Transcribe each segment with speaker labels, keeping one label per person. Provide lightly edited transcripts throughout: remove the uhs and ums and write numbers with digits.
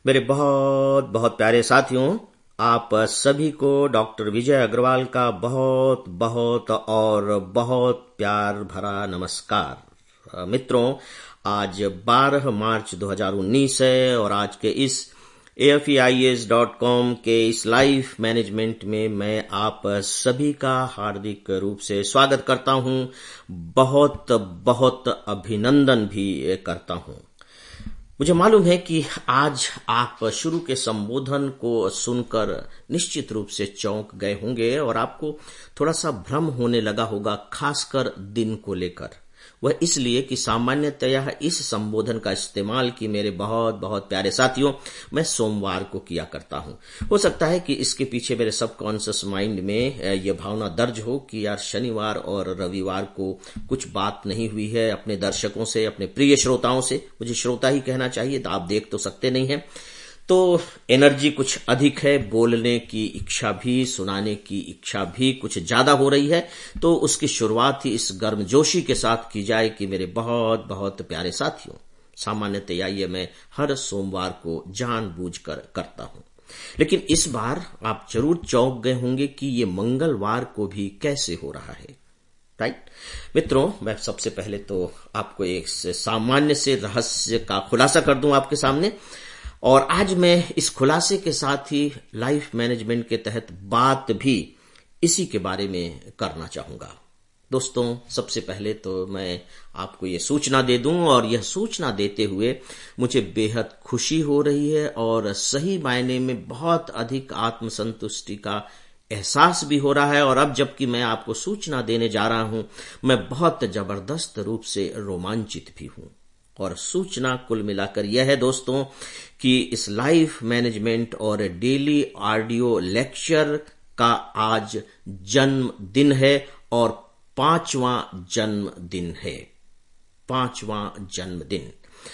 Speaker 1: मेरे बहुत बहुत प्यारे साथियों, आप सभी को डॉक्टर विजय अग्रवाल का बहुत बहुत और बहुत प्यार भरा नमस्कार। मित्रों, आज 12 मार्च 2019 है और आज के इस AFEIS.com के इस लाइफ मैनेजमेंट में मैं आप सभी का हार्दिक रूप से स्वागत करता हूं, बहुत बहुत अभिनंदन भी करता हूं। मुझे मालूम है कि आज आप शुरू के संबोधन को सुनकर निश्चित रूप से चौंक गए होंगे और आपको थोड़ा सा भ्रम होने लगा होगा, खासकर दिन को लेकर। वह इसलिए कि सामान्यतः इस संबोधन का इस्तेमाल कि मेरे बहुत बहुत प्यारे साथियों मैं सोमवार को किया करता हूं। हो सकता है कि इसके पीछे मेरे सबकॉन्शियस माइंड में यह भावना दर्ज हो कि यार शनिवार और रविवार को कुछ बात नहीं हुई है अपने दर्शकों से, अपने प्रिय श्रोताओं से। मुझे श्रोता ही कहना चाहिए, तो आप देख तो सकते नहीं हैं। तो एनर्जी कुछ अधिक है, बोलने की इच्छा भी, सुनाने की इच्छा भी कुछ ज्यादा हो रही है। तो उसकी शुरुआत ही इस गर्मजोशी के साथ की जाए कि मेरे बहुत बहुत प्यारे साथियों, सामान्यतया ये मैं हर सोमवार को जानबूझकर करता हूं, लेकिन इस बार आप जरूर चौंक गए होंगे कि ये मंगलवार को भी कैसे हो रहा है। राइट मित्रों, मैं सबसे पहले तो आपको एक सामान्य से रहस्य का खुलासा कर दूं आपके सामने, और आज मैं इस खुलासे के साथ ही लाइफ मैनेजमेंट के तहत बात भी इसी के बारे में करना चाहूंगा। दोस्तों, सबसे पहले तो मैं आपको ये सूचना दे दूं, और यह सूचना देते हुए मुझे बेहद खुशी हो रही है और सही मायने में बहुत अधिक आत्मसंतुष्टि का एहसास भी हो रहा है। और अब जबकि मैं आपको सूचना देने जा रहा हूं, मैं बहुत जबरदस्त रूप से रोमांचित भी हूं। और सूचना कुल मिलाकर यह है दोस्तों कि इस लाइफ मैनेजमेंट और डेली ऑडियो लेक्चर का आज जन्मदिन है, और 5वां जन्मदिन है। 5वां जन्मदिन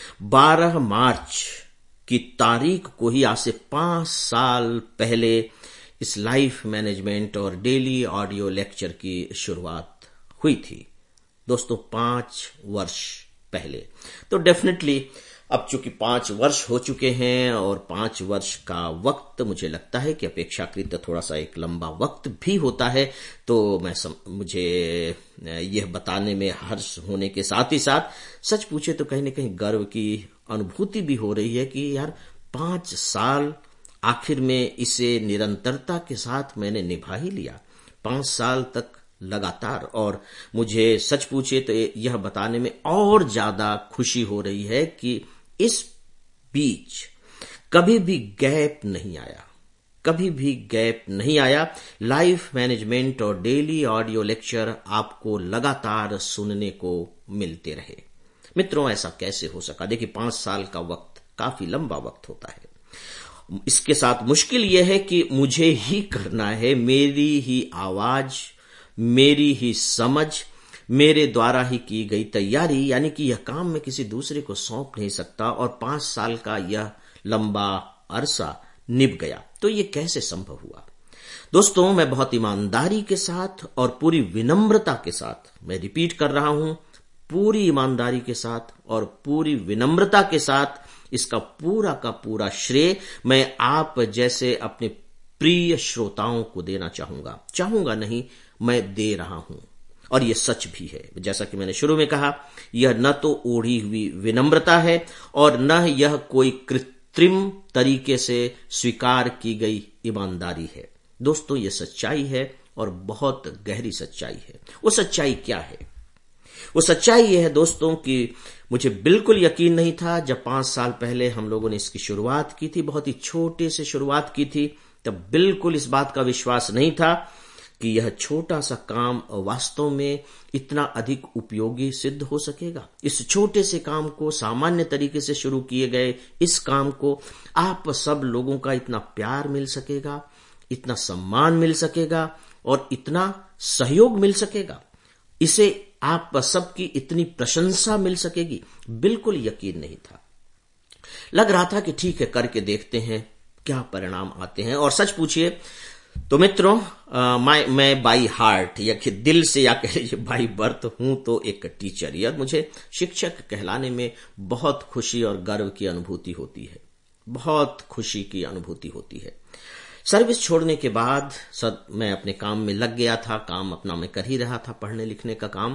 Speaker 1: 12 मार्च की तारीख को ही आज से 5 साल पहले इस लाइफ मैनेजमेंट और डेली ऑडियो लेक्चर की शुरुआत हुई थी। दोस्तों, 5 वर्ष पहले। तो डेफिनेटली अब चूंकि 5 वर्ष हो चुके हैं, और 5 वर्ष का वक्त मुझे लगता है कि अपेक्षाकृत थोड़ा सा एक लंबा वक्त भी होता है। तो मुझे यह बताने में हर्ष होने के साथ ही साथ सच पूछे तो कहीं न कहीं गर्व की अनुभूति भी हो रही है कि यार 5 साल आखिर में इसे निरंतरता के साथ मैंने निभा ही लिया। 5 साल तक लगातार। और मुझे सच पूछे तो यह बताने में और ज्यादा खुशी हो रही है कि इस बीच कभी भी गैप नहीं आया, कभी भी गैप नहीं आया। लाइफ मैनेजमेंट और डेली ऑडियो लेक्चर आपको लगातार सुनने को मिलते रहे। मित्रों, ऐसा कैसे हो सका? देखिए, 5 साल का वक्त काफी लंबा वक्त होता है। इसके साथ मुश्किल यह है कि मुझे ही करना है, मेरी ही आवाज, मेरी ही समझ, मेरे द्वारा ही की गई तैयारी, यानी कि यह काम मैं किसी दूसरे को सौंप नहीं सकता। और 5 साल का यह लंबा अरसा निभ गया। तो यह कैसे संभव हुआ? दोस्तों, मैं बहुत ईमानदारी के साथ और पूरी विनम्रता के साथ, मैं रिपीट कर रहा हूं, पूरी ईमानदारी के साथ और पूरी विनम्रता के साथ इसका पूरा का पूरा श्रेय मैं आप जैसे अपने प्रिय श्रोताओं को देना चाहूंगा नहीं, मैं दे रहा हूं। और यह सच भी है। जैसा कि मैंने शुरू में कहा, यह न तो ओढ़ी हुई विनम्रता है और न यह कोई कृत्रिम तरीके से स्वीकार की गई ईमानदारी है। दोस्तों, यह सच्चाई है और बहुत गहरी सच्चाई है। वो सच्चाई क्या है? वो सच्चाई यह है दोस्तों कि मुझे बिल्कुल यकीन नहीं था जब 5 साल पहले हम लोगों ने इसकी शुरुआत की थी, बहुत ही छोटे से शुरुआत की थी, तब बिल्कुल इस बात का विश्वास नहीं था कि यह छोटा सा काम वास्तव में इतना अधिक उपयोगी सिद्ध हो सकेगा। इस छोटे से काम को, सामान्य तरीके से शुरू किए गए इस काम को आप सब लोगों का इतना प्यार मिल सकेगा, इतना सम्मान मिल सकेगा और इतना सहयोग मिल सकेगा, इसे आप सबकी इतनी प्रशंसा मिल सकेगी, बिल्कुल यकीन नहीं था। लग रहा था कि ठीक है, करके देखते हैं क्या परिणाम आते हैं। और सच पूछिए तो मित्रों, मैं बाई हार्ट या दिल से या कह लीजिए बाई बर्थ हूं तो एक टीचर, या मुझे शिक्षक कहलाने में बहुत खुशी और गर्व की अनुभूति होती है। बहुत खुशी की अनुभूति होती है। सर्विस छोड़ने के बाद मैं अपने काम में लग गया था, काम अपना मैं कर ही रहा था, पढ़ने लिखने का काम।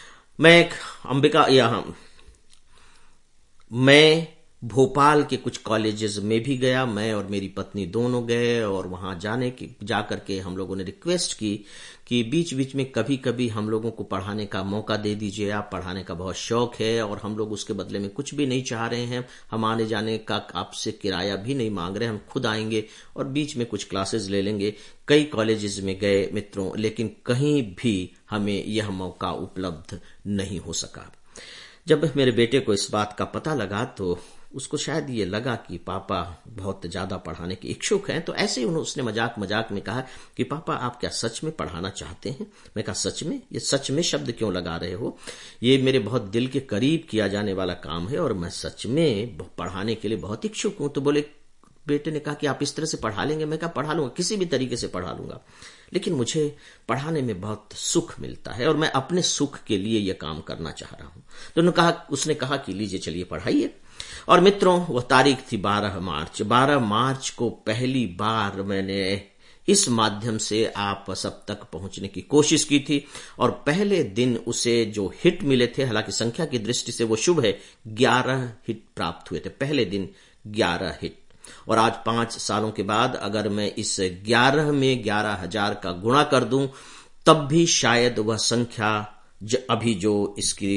Speaker 1: मैं भोपाल के कुछ कॉलेजेस में भी गया, मैं और मेरी पत्नी दोनों गए, और वहां जा करके हम लोगों ने रिक्वेस्ट की कि बीच बीच में कभी कभी हम लोगों को पढ़ाने का मौका दे दीजिए, आप पढ़ाने का बहुत शौक है और हम लोग उसके बदले में कुछ भी नहीं चाह रहे हैं, हम आने जाने का आपसे किराया भी नहीं मांग रहे, हम खुद आएंगे और बीच में कुछ क्लासेस ले लेंगे। कई कॉलेजेस में गए मित्रों, लेकिन कहीं भी हमें यह मौका उपलब्ध नहीं हो सका। जब मेरे बेटे को इस बात का पता लगा तो उसको शायद ये लगा कि पापा बहुत ज्यादा पढ़ाने के इच्छुक हैं, तो ऐसे ही उसने मजाक मजाक में कहा कि पापा आप क्या सच में पढ़ाना चाहते हैं? मैं कहा सच में? ये सच में शब्द क्यों लगा रहे हो? ये मेरे बहुत दिल के करीब किया जाने वाला काम है और मैं सच में पढ़ाने के लिए बहुत इच्छुक हूं। तो बोले, बेटे ने कहा कि आप इस तरह से पढ़ा लेंगे? मैं कहा पढ़ा लूंगा, किसी भी तरीके से पढ़ा लूंगा, लेकिन मुझे पढ़ाने में बहुत सुख मिलता है और मैं अपने सुख के लिए यह काम करना चाह रहा हूं। तो उसने कहा कि लीजिए चलिए पढ़ाइए। और मित्रों, वह तारीख थी 12 मार्च। 12 मार्च को पहली बार मैंने इस माध्यम से आप सब तक पहुंचने की कोशिश की थी और पहले दिन उसे जो हिट मिले थे, हालांकि संख्या की दृष्टि से वो शुभ है, 11 हिट प्राप्त हुए थे, पहले दिन 11 हिट। और आज 5 सालों के बाद अगर मैं इस 11 में 11,000 का गुणा कर दूं, तब भी शायद वह संख्या अभी जो इसकी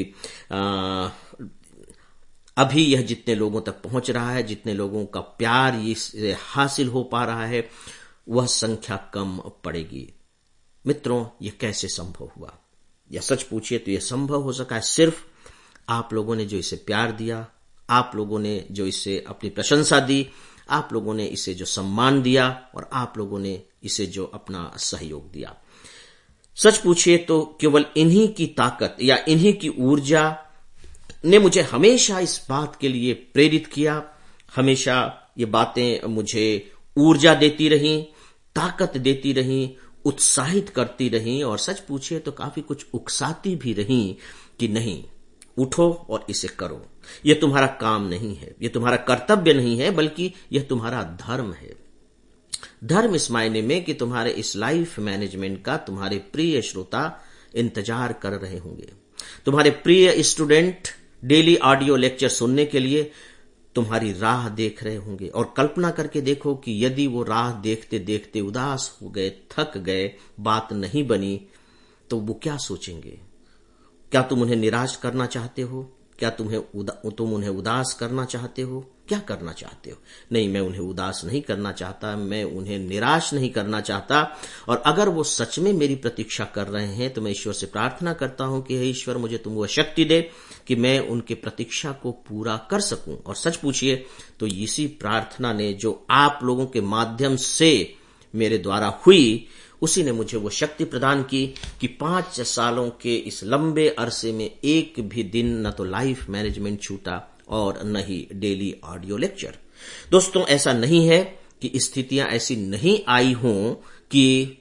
Speaker 1: अभी यह जितने लोगों तक पहुंच रहा है, जितने लोगों का प्यार ये हासिल हो पा रहा है, वह संख्या कम पड़ेगी। मित्रों, यह कैसे संभव हुआ? या सच पूछिए तो यह संभव हो सका है सिर्फ आप लोगों ने जो इसे प्यार दिया, आप लोगों ने जो इसे अपनी प्रशंसा दी, आप लोगों ने इसे जो सम्मान दिया और आप लोगों ने इसे जो अपना सहयोग दिया। सच पूछिए तो केवल इन्हीं की ताकत या इन्हीं की ऊर्जा ने मुझे हमेशा इस बात के लिए प्रेरित किया। हमेशा ये बातें मुझे ऊर्जा देती रहीं, ताकत देती रहीं, उत्साहित करती रहीं और सच पूछिए तो काफी कुछ उकसाती भी रहीं कि नहीं, उठो और इसे करो। यह तुम्हारा काम नहीं है, यह तुम्हारा कर्तव्य नहीं है, बल्कि यह तुम्हारा धर्म है। धर्म इस मायने में कि तुम्हारे इस लाइफ मैनेजमेंट का तुम्हारे प्रिय श्रोता इंतजार कर रहे होंगे। तुम्हारे प्रिय स्टूडेंट डेली ऑडियो लेक्चर सुनने के लिए तुम्हारी राह देख रहे होंगे। और कल्पना करके देखो कि यदि वो राह देखते देखते उदास हो गए, थक गए, बात नहीं बनी, तो वो क्या सोचेंगे? क्या तुम उन्हें निराश करना चाहते हो? क्या तुम उन्हें उदास करना चाहते हो? क्या करना चाहते हो? नहीं, मैं उन्हें उदास नहीं करना चाहता, मैं उन्हें निराश नहीं करना चाहता। और अगर वो सच में मेरी प्रतीक्षा कर रहे हैं तो मैं ईश्वर से प्रार्थना करता हूं कि हे ईश्वर, मुझे तुम वो शक्ति दे कि मैं उनके प्रतीक्षा को पूरा कर सकूं। और सच पूछिए तो इसी प्रार्थना ने जो आप लोगों के माध्यम से मेरे द्वारा हुई, उसी ने मुझे वो शक्ति प्रदान की कि 5 सालों के इस लंबे अरसे में एक भी दिन न तो लाइफ मैनेजमेंट छूटा और न ही डेली ऑडियो लेक्चर। दोस्तों, ऐसा नहीं है कि स्थितियां ऐसी नहीं आई हों कि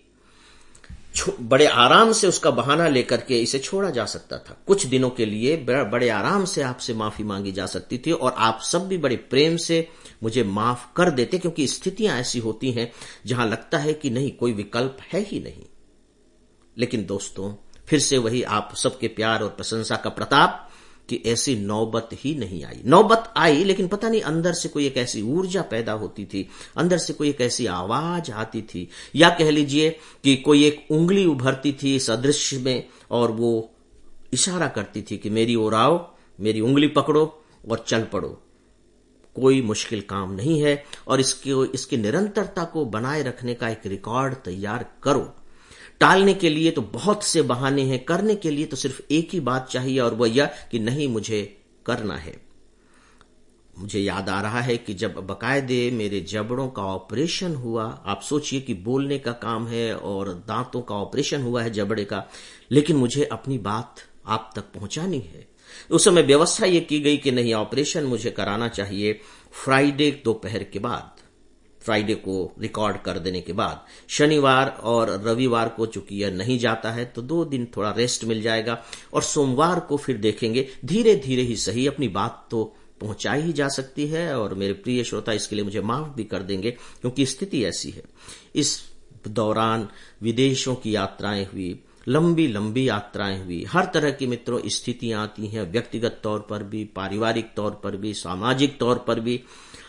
Speaker 1: बड़े आराम से उसका बहाना लेकर के इसे छोड़ा जा सकता था। कुछ दिनों के लिए बड़े आराम से आपसे माफी मांगी जा सकती थी और आप सब भी बड़े प्रेम से मुझे माफ कर देते, क्योंकि स्थितियां ऐसी होती हैं जहां लगता है कि नहीं, कोई विकल्प है ही नहीं। लेकिन दोस्तों, फिर से वही आप सबके प्यार और प्रशंसा का प्रताप कि ऐसी नौबत ही नहीं आई। नौबत आई, लेकिन पता नहीं अंदर से कोई एक ऐसी ऊर्जा पैदा होती थी, अंदर से कोई एक ऐसी आवाज आती थी, या कह लीजिए कि कोई एक उंगली उभरती थी इस अदृश्य में और वो इशारा करती थी कि मेरी ओर आओ, मेरी उंगली पकड़ो और चल पड़ो। कोई मुश्किल काम नहीं है और इसकी निरंतरता को बनाए रखने का एक रिकॉर्ड तैयार करो। टालने के लिए तो बहुत से बहाने हैं, करने के लिए तो सिर्फ एक ही बात चाहिए और वह यह कि नहीं, मुझे करना है। मुझे याद आ रहा है कि जब बकायदे मेरे जबड़ों का ऑपरेशन हुआ, आप सोचिए कि बोलने का काम है और दांतों का ऑपरेशन हुआ है जबड़े का, लेकिन मुझे अपनी बात आप तक पहुंचानी है। उस समय व्यवस्था यह की गई कि नहीं, ऑपरेशन मुझे कराना चाहिए फ्राइडे दोपहर के बाद, फ्राइडे को रिकॉर्ड कर देने के बाद। शनिवार और रविवार को चूंकि यह नहीं जाता है तो 2 दिन थोड़ा रेस्ट मिल जाएगा और सोमवार को फिर देखेंगे, धीरे धीरे ही सही अपनी बात तो पहुंचाई ही जा सकती है। और मेरे प्रिय श्रोता इसके लिए मुझे माफ भी कर देंगे, क्योंकि स्थिति ऐसी है। इस दौरान विदेशों की यात्राएं हुई, लंबी लंबी यात्राएं हुई, हर तरह की मित्रों स्थितियां आती हैं, व्यक्तिगत तौर पर भी, पारिवारिक तौर पर भी, सामाजिक तौर पर भी।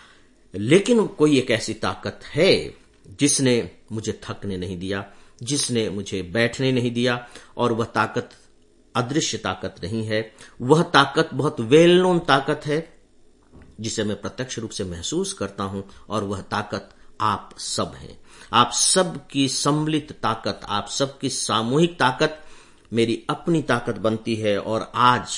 Speaker 1: लेकिन कोई एक ऐसी ताकत है जिसने मुझे थकने नहीं दिया, जिसने मुझे बैठने नहीं दिया। और वह ताकत अदृश्य ताकत नहीं है, वह ताकत बहुत वेल नोन ताकत है जिसे मैं प्रत्यक्ष रूप से महसूस करता हूं। और वह ताकत आप सब हैं। आप सब की सम्मिलित ताकत, आप सब की सामूहिक ताकत मेरी अपनी ताकत बनती है। और आज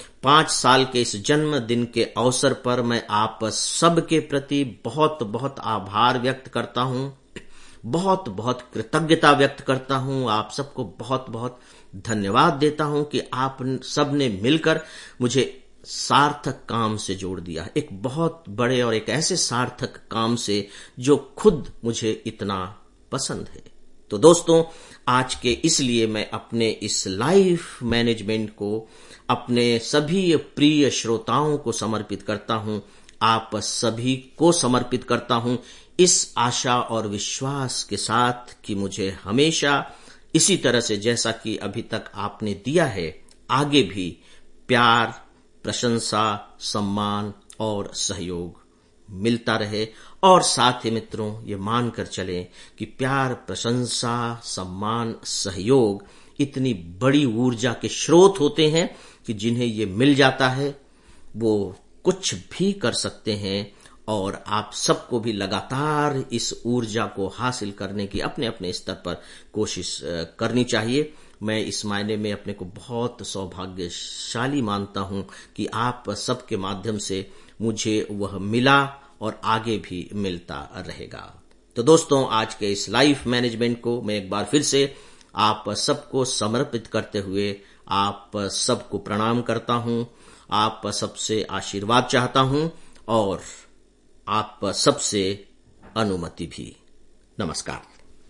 Speaker 1: 5 साल के इस जन्मदिन के अवसर पर मैं आप सब के प्रति बहुत बहुत आभार व्यक्त करता हूं, बहुत बहुत कृतज्ञता व्यक्त करता हूं। आप सबको बहुत बहुत धन्यवाद देता हूं कि आप सब ने मिलकर मुझे सार्थक काम से जोड़ दिया, एक बहुत बड़े और एक ऐसे सार्थक काम से जो खुद मुझे इतना पसंद है। तो दोस्तों, आज के इसलिए मैं अपने इस लाइफ मैनेजमेंट को अपने सभी प्रिय श्रोताओं को समर्पित करता हूं, आप सभी को समर्पित करता हूं, इस आशा और विश्वास के साथ कि मुझे हमेशा इसी तरह से जैसा कि अभी तक आपने दिया है, आगे भी प्यार, प्रशंसा, सम्मान और सहयोग मिलता रहे। और साथ ही मित्रों ये मानकर चलें कि प्यार, प्रशंसा, सम्मान, सहयोग इतनी बड़ी ऊर्जा के स्रोत होते हैं कि जिन्हें ये मिल जाता है वो कुछ भी कर सकते हैं। और आप सबको भी लगातार इस ऊर्जा को हासिल करने की अपने अपने स्तर पर कोशिश करनी चाहिए। मैं इस मायने में अपने को बहुत सौभाग्यशाली मानता हूं कि आप सबके माध्यम से मुझे वह मिला और आगे भी मिलता रहेगा। तो दोस्तों, आज के इस लाइफ मैनेजमेंट को मैं एक बार फिर से आप सबको समर्पित करते हुए आप सबको प्रणाम करता हूं, आप सबसे आशीर्वाद चाहता हूं और आप सबसे अनुमति भी। नमस्कार।